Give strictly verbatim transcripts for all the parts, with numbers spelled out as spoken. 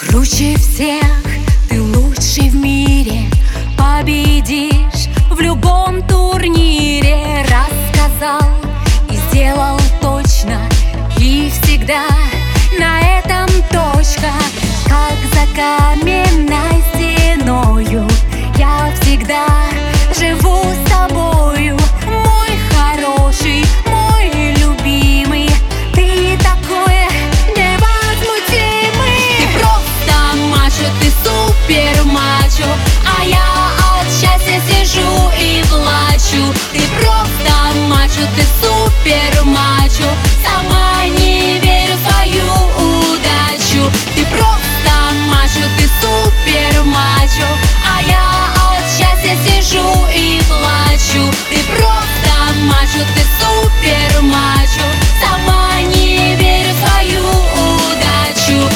Круче всех, ты лучший в мире, победишь в любом турнире. Рассказал и сделал точно, и всегда на этом точка. Как за каменной стеною я всегда живу с тобою. Мой хороший, мой любимый, ты такой невозмутимый. Ты просто мачо, ты супер мачо, а я от счастья сижу и плачу. Ты просто мачо, ты супер мачо, сама не верю в свою удачу. Ты просто мачо, ты супер мачо, а я от счастья сижу и плачу. Ты просто мачо, ты супер мачо, сама не верю в свою удачу.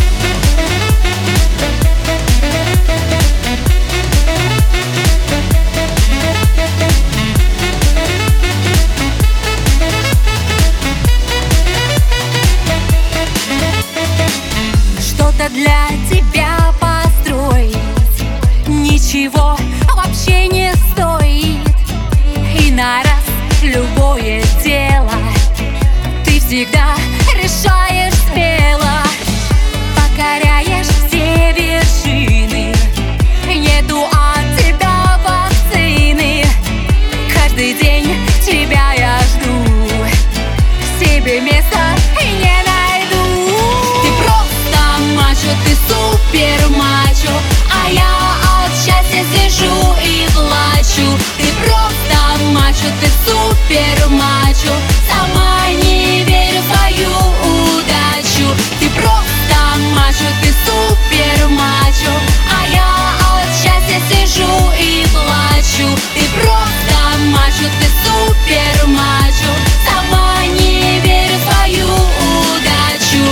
Что-то для тебя построить ничего вообще не стоит. И на раз любое дело ты всегда решаешь смело. Покоряешь все вершины, нету от тебя вакцины. Каждый день тебя я жду, себе места не найду. Ты просто мачо, ты супер мачо, а я от счастья сижу и плачу. Ты просто мачо, ты супер мачо, сама не верю в свою удачу. Ты просто мачо, ты супер мачо, а я от счастья сижу и плачу. Ты просто мачо, ты супер мачо, сама не верю в свою удачу.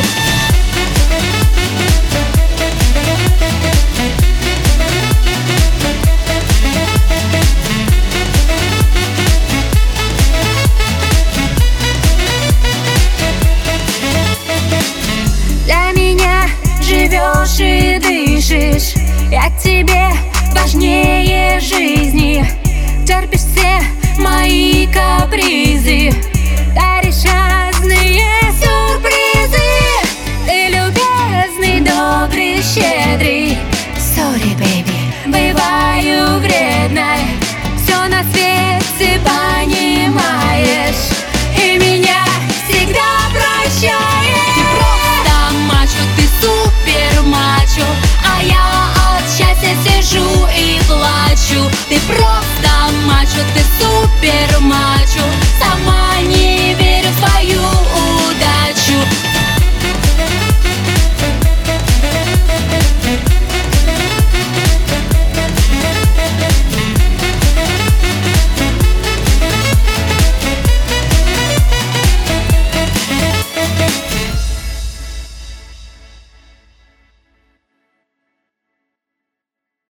Для меня живешь и дышишь, я к тебе важнее жизни. Терпишь все мои капризы, даришь разные сюрпризы. Ты любезный, добрый, щедрый. Sorry, baby, бываю вредной, все на свете понимаешь и меня всегда прощаешь. Ты просто мачо, ты супер мачо, а я от счастья сижу и плачу. Ты просто мачо, ты супер мачо.